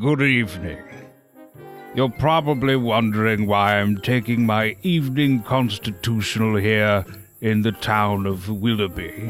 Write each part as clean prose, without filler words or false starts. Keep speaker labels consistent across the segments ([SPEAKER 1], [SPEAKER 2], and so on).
[SPEAKER 1] Good evening. You're probably wondering why I'm taking my evening constitutional here in the town of Willoughby.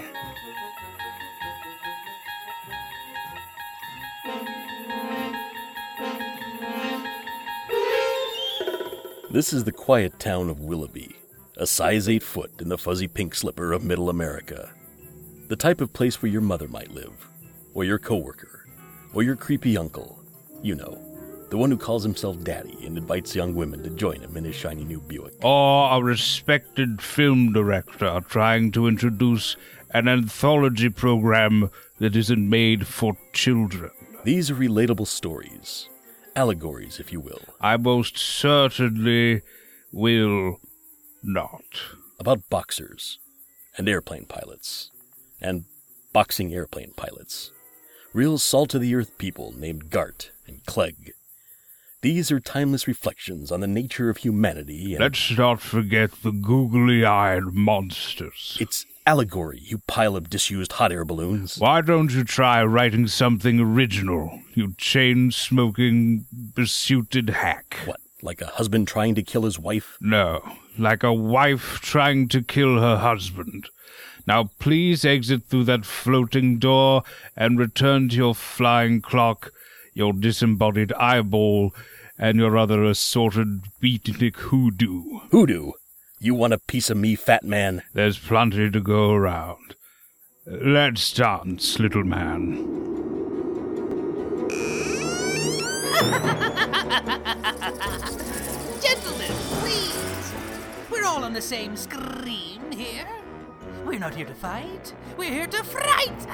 [SPEAKER 2] This is the quiet town of Willoughby, a size 8 foot in the fuzzy pink slipper of middle America. The type of place where your mother might live, or your coworker, or your creepy uncle. You know, the one who calls himself Daddy and invites young women to join him in his shiny new Buick.
[SPEAKER 1] Or a respected film director trying to introduce an anthology program that isn't made for children.
[SPEAKER 2] These are relatable stories. Allegories, if you will.
[SPEAKER 1] I most certainly will not.
[SPEAKER 2] About boxers, and airplane pilots, and boxing airplane pilots. Real salt-of-the-earth people named Gart and Clegg. These are timeless reflections on the nature of humanity and...
[SPEAKER 1] Let's not forget the googly-eyed monsters.
[SPEAKER 2] It's allegory, you pile of disused hot air balloons.
[SPEAKER 1] Why don't you try writing something original, you chain-smoking, besuited hack?
[SPEAKER 2] What, like a husband trying to kill his wife?
[SPEAKER 1] No, like a wife trying to kill her husband. Now please exit through that floating door and return to your flying clock, your disembodied eyeball, and your other assorted beatnik hoodoo.
[SPEAKER 2] Hoodoo? You want a piece of me, fat man?
[SPEAKER 1] There's plenty to go around. Let's dance, little man.
[SPEAKER 3] Gentlemen, please. We're all on the same screen here. We're not here to fight. We're here to fright.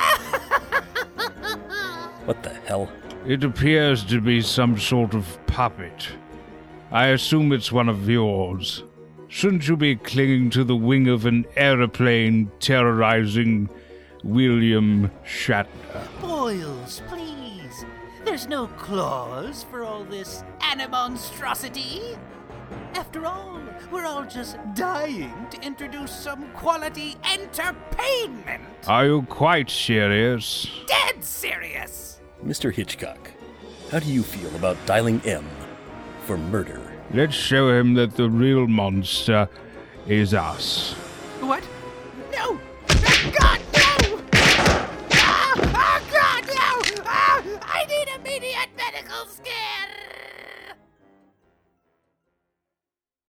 [SPEAKER 2] What the hell?
[SPEAKER 1] It appears to be some sort of puppet. I assume it's one of yours. Shouldn't you be clinging to the wing of an aeroplane terrorizing William Shatner?
[SPEAKER 3] Boyles, please. There's no clause for all this animonstrosity. After all, we're all just dying to introduce some quality entertainment.
[SPEAKER 1] Are you quite serious?
[SPEAKER 3] Dead serious.
[SPEAKER 2] Mr. Hitchcock, how do you feel about dialing M for murder?
[SPEAKER 1] Let's show him that the real monster is us.
[SPEAKER 3] What? No! God, no! Ah! Oh, God, no! Ah! I need immediate medical care!